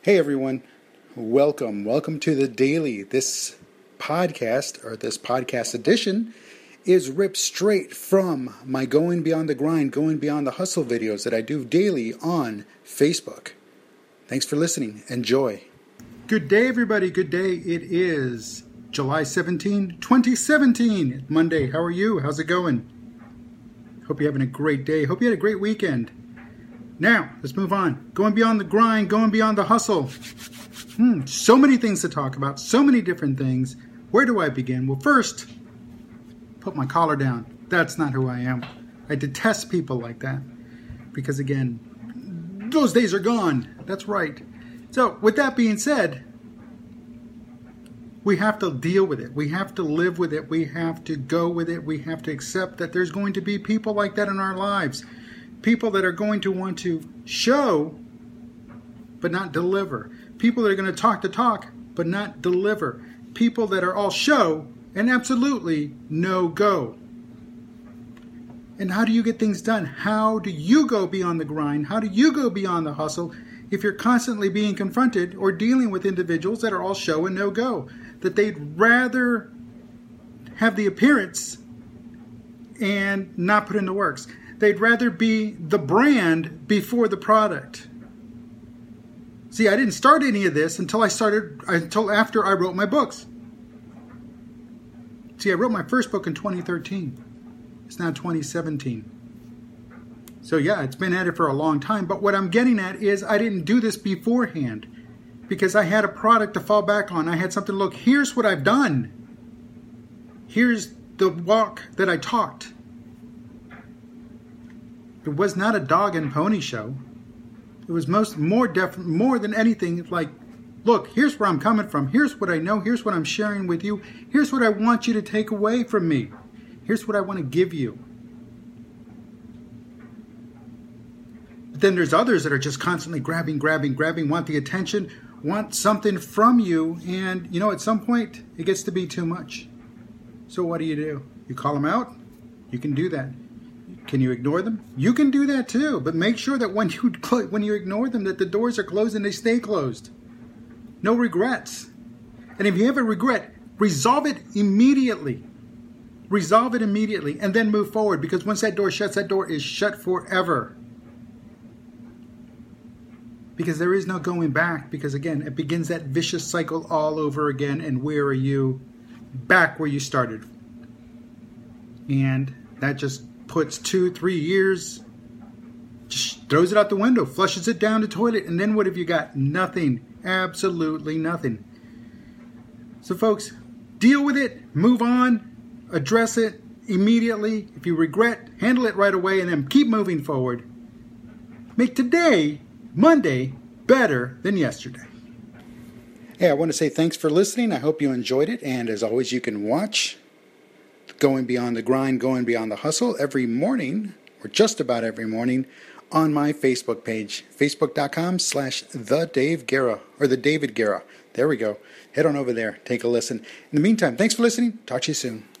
Hey everyone, welcome to the Daily. This podcast edition is ripped straight from my Going Beyond the Grind, Going Beyond the Hustle videos that I do daily on Facebook. Thanks for listening. Enjoy. Good day everybody, good day. It is July 17, 2017, Monday. How are you? How's it going? Hope you're having a great day. Hope you had a great weekend. Now, let's move on. Going beyond the grind, going beyond the hustle. So many things to talk about, so many different things. Where do I begin? Well, first, put my collar down. That's not who I am. I detest people like that. Because again, those days are gone. That's right. So, with that being said, we have to deal with it. We have to live with it. We have to go with it. We have to accept that there's going to be people like that in our lives. People that are going to want to show, but not deliver. People that are going to talk the talk, but not deliver. People that are all show and absolutely no go. And how do you get things done? How do you go beyond the grind? How do you go beyond the hustle if you're constantly being confronted or dealing with individuals that are all show and no go? That they'd rather have the appearance and not put in the works. They'd rather be the brand before the product. See, I didn't start any of this until after I wrote my books. See, I wrote my first book in 2013. It's now 2017. So yeah, it's been at it for a long time. But what I'm getting at is I didn't do this beforehand because I had a product to fall back on. I had something to look, here's what I've done. Here's the walk that I talked. It was not a dog and pony show. It was more than anything like, look, here's where I'm coming from. Here's what I know. Here's what I'm sharing with you. Here's what I want you to take away from me. Here's what I want to give you. But then there's others that are just constantly grabbing, want the attention, want something from you. And, at some point, it gets to be too much. So what do? You call them out? You can do that. Can you ignore them? You can do that too, but make sure that when you ignore them, that the doors are closed and they stay closed. No regrets. And if you have a regret, resolve it immediately. Resolve it immediately and then move forward, because once that door shuts, that door is shut forever. Because there is no going back, because again, it begins that vicious cycle all over again, and where are you? Back where you started. And that just puts 2-3 years, just throws it out the window, flushes it down the toilet, and then what have you got? Nothing. Absolutely nothing. So folks, deal with it, move on, address it immediately. If you regret, handle it right away, and then keep moving forward. Make today, Monday, better than yesterday. Hey, I want to say thanks for listening. I hope you enjoyed it, and as always, you can watch Going Beyond the Grind, Going Beyond the Hustle every morning, or just about every morning, on my Facebook page, facebook.com/the Dave Guerra, or the David Guerra. There we go. Head on over there. Take a listen. In the meantime, thanks for listening. Talk to you soon.